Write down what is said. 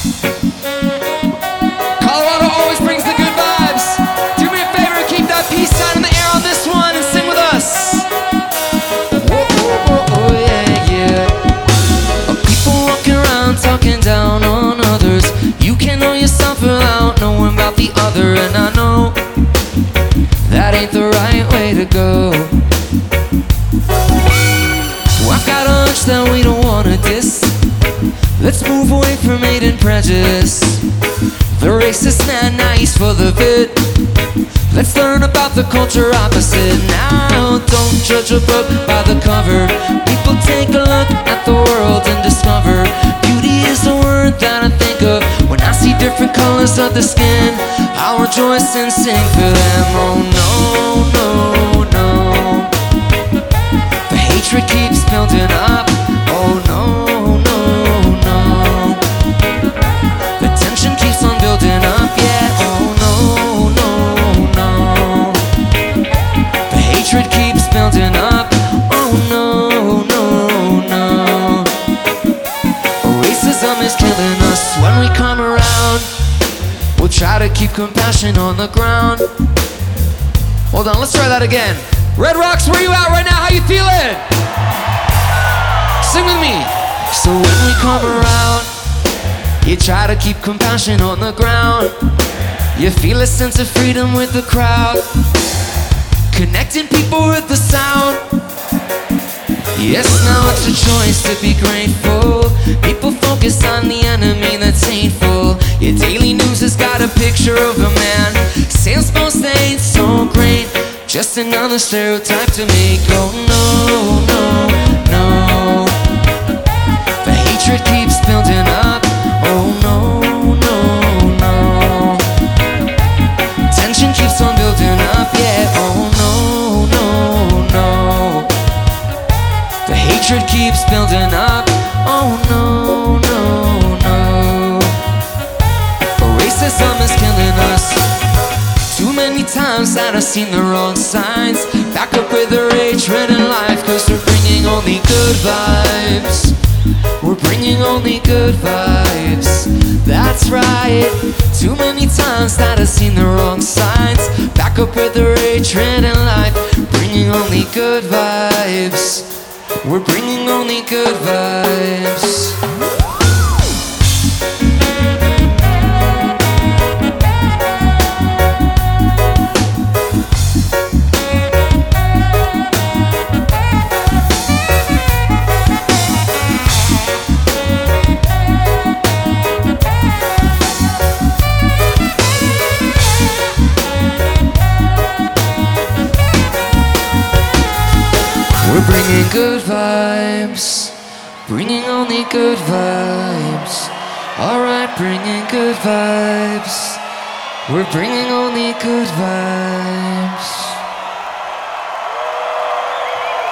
Colorado always brings the good vibes. Do me a favor, keep that peace sign in the air on this one and sing with us. Whoa, whoa, whoa, oh, yeah, yeah. People walking around talking down on others. You can't know yourself without knowing about the other. And I know that ain't the right way to go. I've got a hunch that we don't wanna diss. Let's move away from hate and prejudice. The racist not nice for the vid. Let's learn about the culture opposite. Now don't judge a book by the cover. People take a look at the world and discover beauty is the word that I think of when I see different colors of the skin. I'll rejoice and sing for them. Oh no, no, no. The hatred keeps building up. Oh no, no, no. The tension keeps on building up. Yeah, oh no, no, no. The hatred keeps building up. Oh no, no, no. Racism is killing us when we come around. We'll try to keep compassion on the ground. Hold on, let's try that again. Red Rocks, where you at right now? How you feeling? Sing with me. So when we come around, you try to keep compassion on the ground. You feel a sense of freedom with the crowd, connecting people with the sound. Yes, now it's a choice to be grateful. People focus on the enemy that's hateful. Your daily news has got a picture of a man saying most ain't so great. Just another stereotype to make. Oh no, no, no. The hatred keeps building up. Oh no, no, no. Tension keeps on building up. Yeah, oh no, no, no. The hatred keeps building up. Oh no, no, no. Racism is killing us. Too many times that I've seen the wrong signs. Back up with the hatred in life, cause we're bringing only good vibes. We're bringing only good vibes. That's right. Too many times that I've seen the wrong signs. Back up with the hatred in life, bringing only good vibes. We're bringing only good vibes. We're bringing good vibes, bringing only good vibes. Alright, bringing good vibes. We're bringing only good vibes.